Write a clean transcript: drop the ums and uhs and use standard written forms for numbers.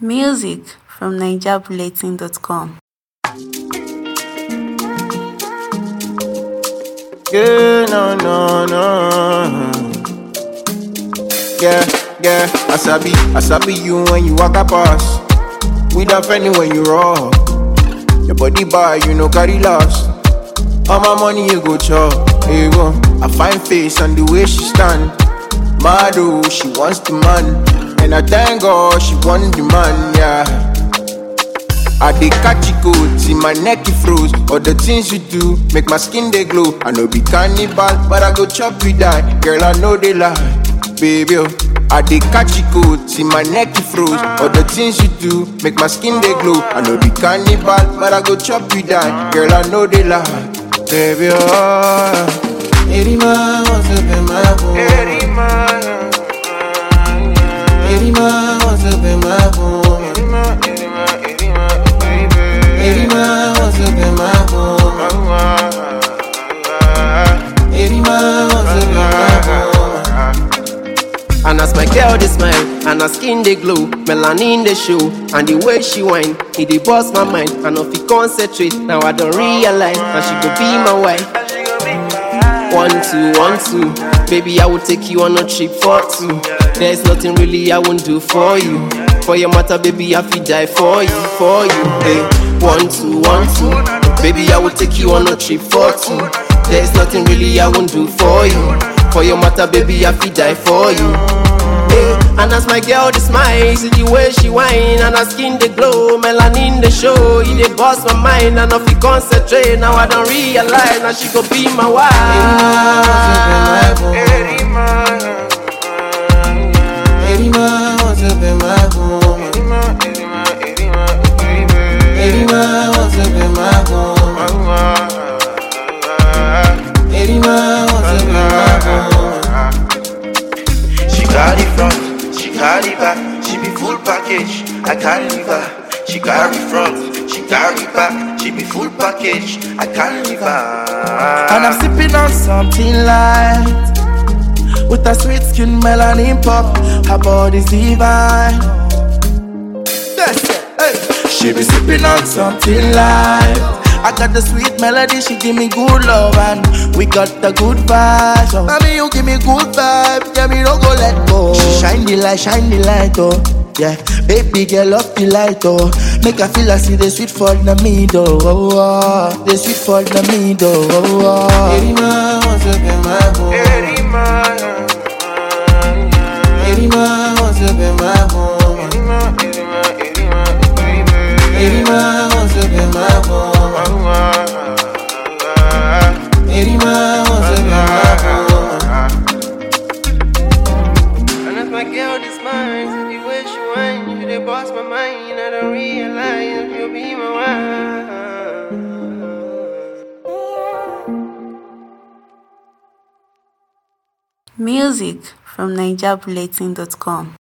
Music from NigerBulletin.com. Yeah, no. Yeah, I sabi you when you walk past. We don't friendly when you raw. Your body bad, you know carry loss. All my money you go chop. Here you go. I find face on the way she stand. Mad oh, she wants the man. And I thank God she want the man, yeah. I dey catch you cold, see my neck it froze. All the things you do make my skin dey glow. I know be cannibal, but I go chop you die. Girl, I know they lie, baby. Oh. I dey catch you cold, see my neck it froze. All the things you do make my skin dey glow. I know be cannibal, but I go chop you die. Girl, I know they lie, baby. Oh. Erima wants to be my home. Erima wants to be my home. Erima wants to be my home. Erima wants to be my home. And as my girl dey smile, and her skin dey glow, melanin dey show, and the way she whine, it dey bust my mind. And if you concentrate, now I don't realize, and she go be my wife. 1, 2, baby I will take you on a trip for 2. There's nothing really I won't do for you. For your matter, baby, I feel die for you, hey. 1, 2, baby, I will take you on a trip for 2. There's nothing really I won't do for you. For your matter, baby, I feel die for you, hey. And as my girl dey smile, see the way she whine, and her skin dey glow, melanin dey show, it dey bust my mind. And if you concentrate, now I don't realize, now she go be my wife. Erima wants to be my home. Erima wants to be my home. Erima wants to be my home. She carry front, she carry back, she be full package. I can't leave her. She carry front, she carry back, she be full package. I can't leave her. And I'm sipping on something light, with a sweet skin melanin pop. Her body's divine. That's it, hey. She be sipping on something light. I got the sweet melody, she give me good love, and we got the good vibes. Oh. Mommy, you give me good vibes, yeah, me don't go let go. She shine the light, oh. Yeah, baby girl off the light, oh. Make her feel like see the sweet for the middle, oh. The sweet for the middle, oh. Erima wants to be my home. Erima wants to be my home. Erima wants to be my home. Erima wants to be my home. And as my girl dey smile, see the way she whine, you dey bust my mind. I don't realize you'll be my wife. Music from NigerBulletin.com.